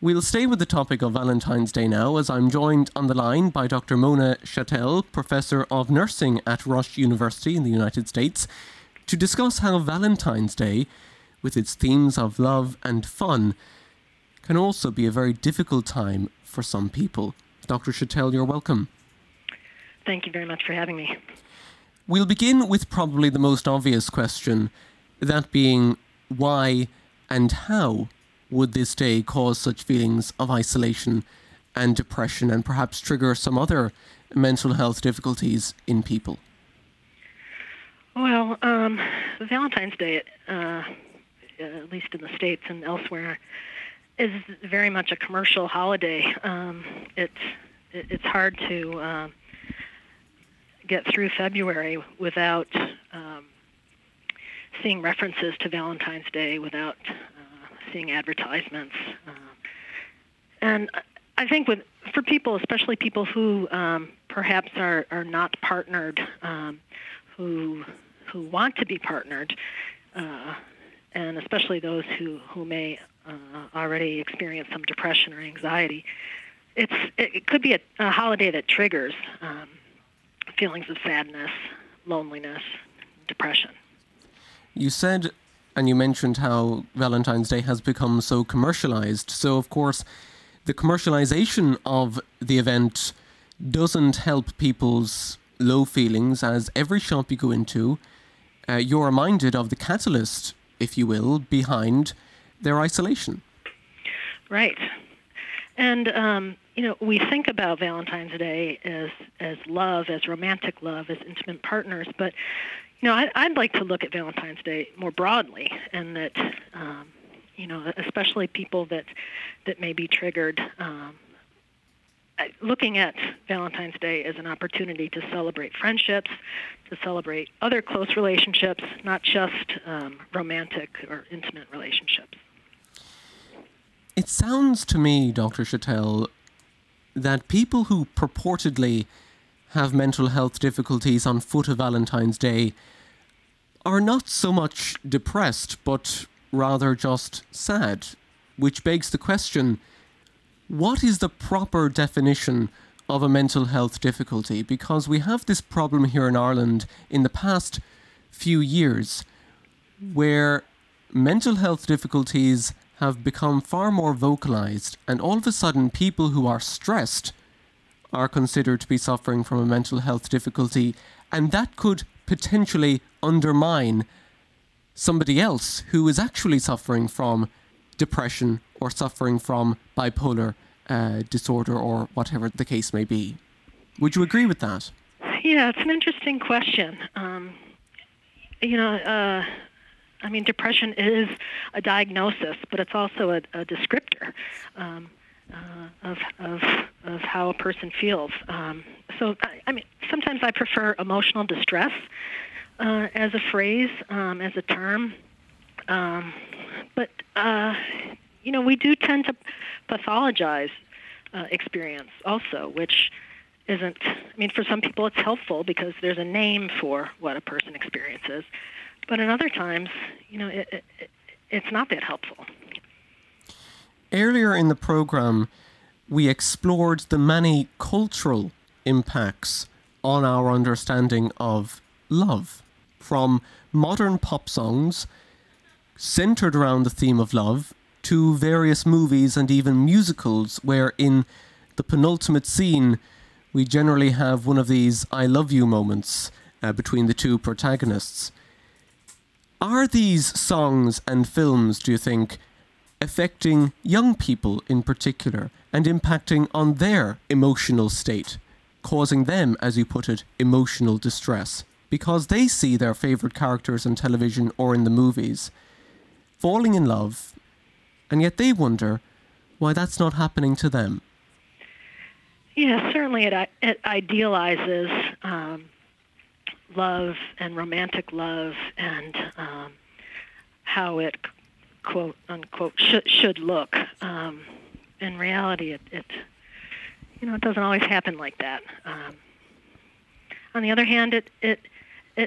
We'll stay with the topic of Valentine's Day now, as I'm joined on the line by Dr. Mona Chattel, Professor of Nursing at Rush University in the United States, to discuss how Valentine's Day, with its themes of love and fun, can also be a very difficult time for some people. Dr. Chattel, you're welcome. Thank you very much for having me. We'll begin with probably the most obvious question, that being why and how would this day cause such feelings of isolation and depression and perhaps trigger some other mental health difficulties in people? Well, Valentine's Day, at least in the States and elsewhere, is very much a commercial holiday. It's hard to get through February without seeing references to Valentine's Day, without seeing advertisements. And I think for people, especially people who perhaps are not partnered, who want to be partnered, and especially those who may already experience some depression or anxiety, it could be a holiday that triggers feelings of sadness, loneliness, depression. You said, and you mentioned how Valentine's Day has become so commercialized. So, of course, the commercialization of the event doesn't help people's low feelings, as every shop you go into, you're reminded of the catalyst, if you will, behind their isolation. Right. And, we think about Valentine's Day as love, as romantic love, as intimate partners, but I'd like to look at Valentine's Day more broadly, and that, especially people that may be triggered, looking at Valentine's Day as an opportunity to celebrate friendships, to celebrate other close relationships, not just romantic or intimate relationships. It sounds to me, Dr. Chattel, that people who purportedly have mental health difficulties on foot of Valentine's Day are not so much depressed, but rather just sad, which begs the question, what is the proper definition of a mental health difficulty? Because we have this problem here in Ireland in the past few years where mental health difficulties have become far more vocalized, and all of a sudden people who are stressed are considered to be suffering from a mental health difficulty, and that could potentially undermine somebody else who is actually suffering from depression or suffering from bipolar disorder or whatever the case may be. Would you agree with that? Yeah, it's an interesting question. Depression is a diagnosis, but it's also a descriptor of how a person feels. Sometimes I prefer emotional distress as a phrase, as a term. But we do tend to pathologize experience also, which isn't, for some people it's helpful because there's a name for what a person experiences. But in other times, it's not that helpful. Earlier in the program, we explored the many cultural impacts on our understanding of love, from modern pop songs centered around the theme of love to various movies and even musicals where in the penultimate scene we generally have one of these I love you moments between the two protagonists. Are these songs and films, do you think, affecting young people in particular and impacting on their emotional state, causing them, as you put it, emotional distress, because they see their favourite characters on television or in the movies falling in love, and yet they wonder why that's not happening to them? Yeah, certainly it idealizes love and romantic love and how it, quote unquote, should look. In reality, it doesn't always happen like that. On the other hand,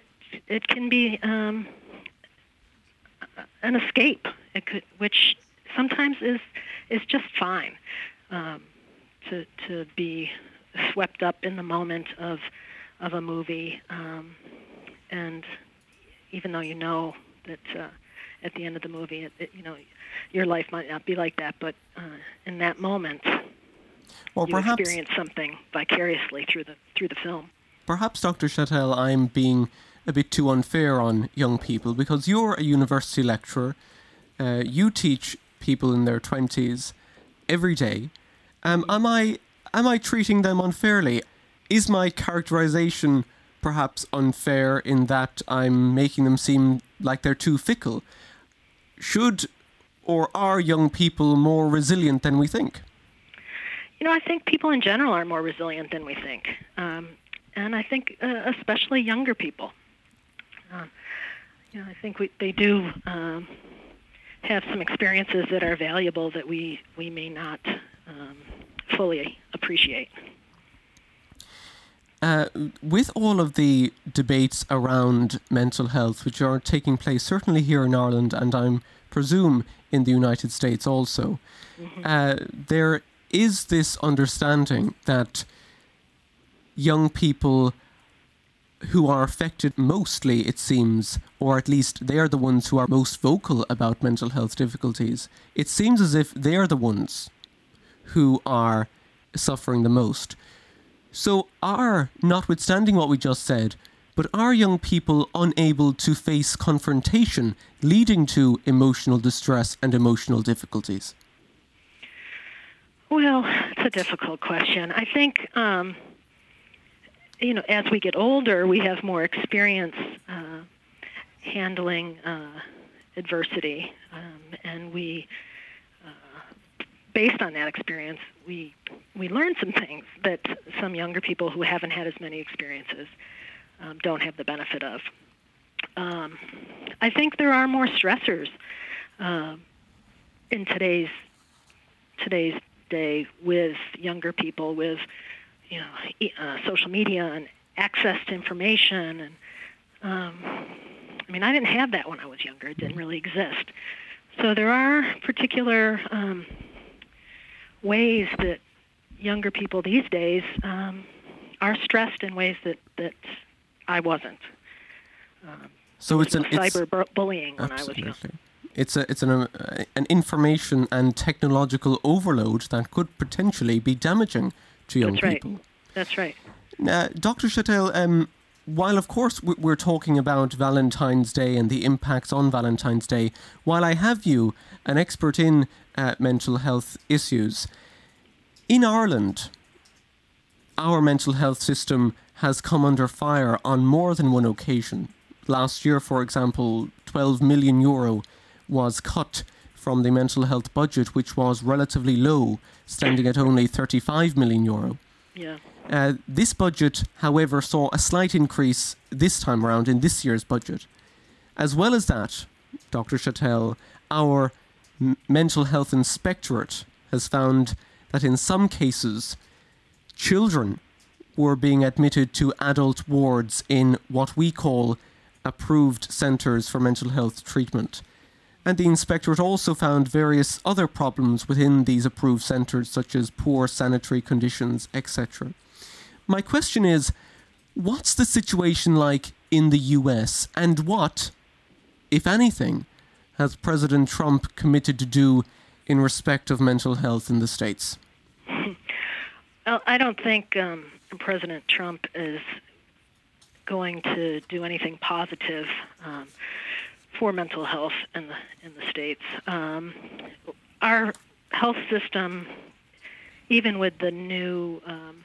it can be an escape, which sometimes is just fine. To be swept up in the moment of a movie, and even though you know that at the end of the movie, your life might not be like that, but in that moment, you experience something vicariously through the film. Perhaps, Dr. Chattel, I'm being a bit too unfair on young people because you're a university lecturer. You teach people in their 20s every day. Am I treating them unfairly? Is my characterization perhaps unfair in that I'm making them seem like they're too fickle? Should or are young people more resilient than we think? I think people in general are more resilient than we think. And I think especially younger people. I think they do have some experiences that are valuable that we may not fully appreciate. With all of the debates around mental health, which are taking place certainly here in Ireland and I presume in the United States also, there is this understanding that young people who are affected mostly, it seems, or at least they are the ones who are most vocal about mental health difficulties. It seems as if they are the ones who are suffering the most. So notwithstanding what we just said, but are young people unable to face confrontation leading to emotional distress and emotional difficulties? Well, it's a difficult question. I think, as we get older, we have more experience handling adversity, and we, based on that experience, we learn some things that some younger people who haven't had as many experiences don't have the benefit of. I think there are more stressors in today's day with younger people, with social media and access to information. And I didn't have that when I was younger. It didn't really exist. So there are particular ways that younger people these days are stressed in ways that I wasn't. So it's cyberbullying when I was young. It's an information and technological overload that could potentially be damaging to young people. That's right. Dr. Chattel, while of course we're talking about Valentine's Day and the impacts on Valentine's Day, while I have you, an expert in mental health issues, in Ireland, our mental health system has come under fire on more than one occasion. Last year, for example, €12 million was cut from the mental health budget, which was relatively low, standing at only €35 million. Yeah. This budget, however, saw a slight increase this time around in this year's budget. As well as that, Dr. Chattel, our mental health inspectorate has found that in some cases, children were being admitted to adult wards in what we call approved centres for mental health treatment. And the inspectorate also found various other problems within these approved centres, such as poor sanitary conditions, etc. My question is, what's the situation like in the US, and what, if anything, has President Trump committed to do in respect of mental health in the States? Well, I don't think President Trump is going to do anything positive for mental health in the States. Our health system, even with the new,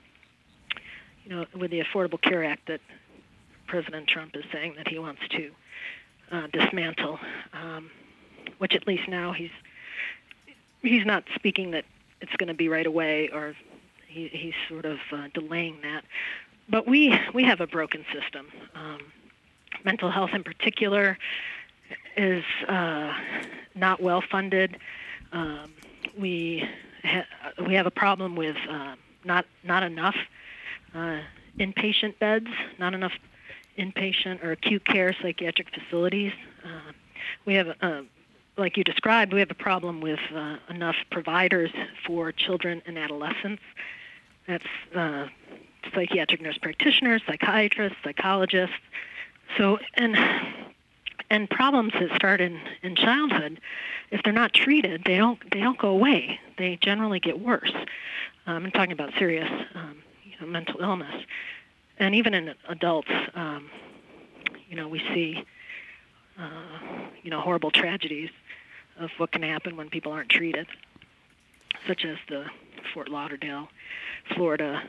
with the Affordable Care Act that President Trump is saying that he wants to dismantle, which at least now he's not speaking that it's going to be right away, or he's sort of delaying that. But we have a broken system. Mental health in particular is not well funded. We have a problem with not enough inpatient beds, not enough inpatient or acute care psychiatric facilities. We have like you described, we have a problem with enough providers for children and adolescents. That's psychiatric nurse practitioners, psychiatrists, psychologists. So, and problems that start in childhood, if they're not treated, they don't go away. They generally get worse. I'm talking about serious mental illness. And even in adults, we see horrible tragedies of what can happen when people aren't treated, such as the Fort Lauderdale, Florida.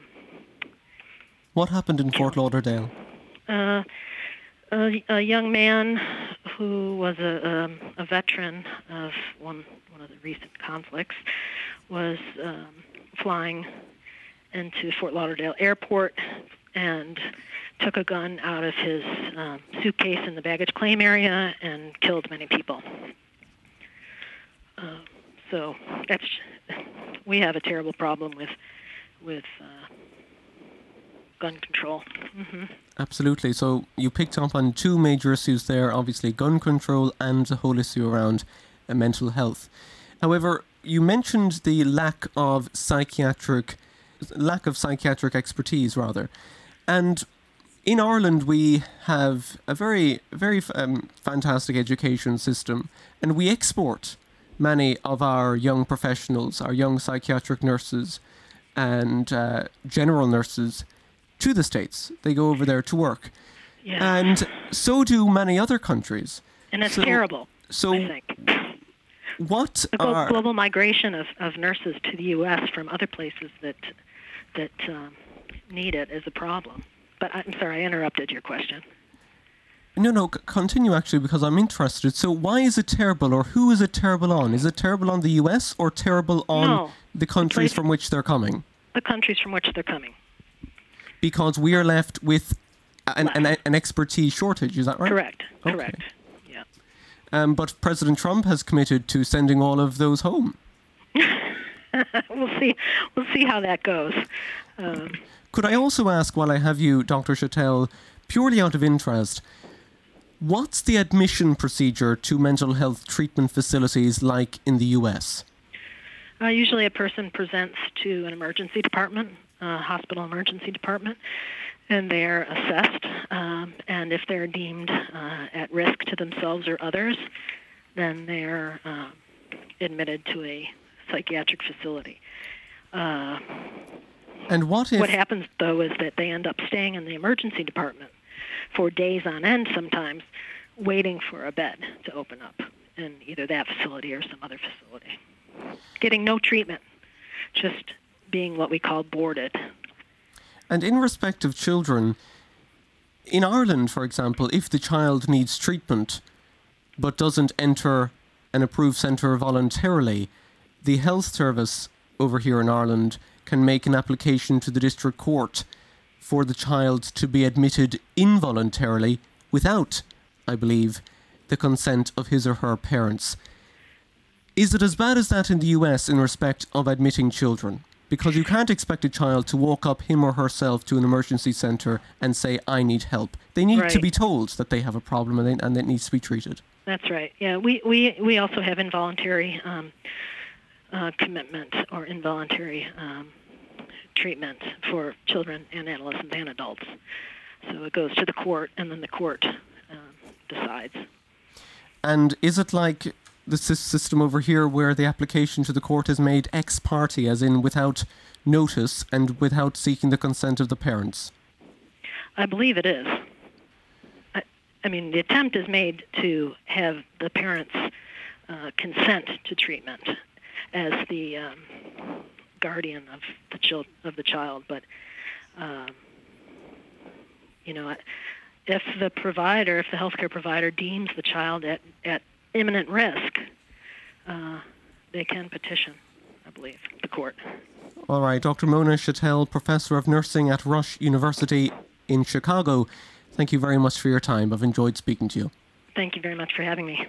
What happened in Fort Lauderdale? A young man who was a veteran of one of the recent conflicts was flying into Fort Lauderdale Airport and took a gun out of his suitcase in the baggage claim area and killed many people. So we have a terrible problem with gun control. Mm-hmm. Absolutely. So you picked up on two major issues there, obviously gun control and the whole issue around mental health. However, you mentioned the lack of psychiatric expertise, rather. And in Ireland, we have a very, very fantastic education system, and we export many of our young professionals, our young psychiatric nurses and general nurses to the States. They go over there to work. Yeah. And so do many other countries. And that's terrible, So I think. What the global migration of nurses to the U.S. from other places that need it is a problem. But I'm sorry, I interrupted your question. No, continue actually, because I'm interested. So why is it terrible, or who is it terrible on? Is it terrible on the U.S. or terrible on the countries from which they're coming? The countries from which they're coming. Because we are left with an expertise shortage, is that right? Correct, okay. Correct, yeah. But President Trump has committed to sending all of those home. We'll see how that goes. Could I also ask, while I have you, Dr. Chattel, purely out of interest, what's the admission procedure to mental health treatment facilities like in the U.S.? Usually a person presents to an emergency department, hospital emergency department, and they're assessed. And if they're deemed at risk to themselves or others, then they're admitted to a psychiatric facility. And what happens, though, is that they end up staying in the emergency department for days on end sometimes, waiting for a bed to open up in either that facility or some other facility. Getting no treatment, just being what we call boarded. And in respect of children, in Ireland, for example, if the child needs treatment but doesn't enter an approved centre voluntarily, the health service over here in Ireland can make an application to the district court for the child to be admitted involuntarily without, I believe, the consent of his or her parents. Is it as bad as that in the US in respect of admitting children? Because you can't expect a child to walk up him or herself to an emergency centre and say, I need help. They need to be told that they have a problem and it needs to be treated. That's right. Yeah, we also have involuntary commitment or involuntary treatment for children and adolescents and adults. So it goes to the court, and then the court decides. And is it like the system over here where the application to the court is made ex parte, as in without notice and without seeking the consent of the parents? I believe it is. I mean, the attempt is made to have the parents consent to treatment as the guardian of the child, but if the healthcare provider deems the child at imminent risk, they can petition, I believe, the court. All right, Dr. Mona Chattel, Professor of Nursing at Rush University in Chicago. Thank you very much for your time. I've enjoyed speaking to you. Thank you very much for having me.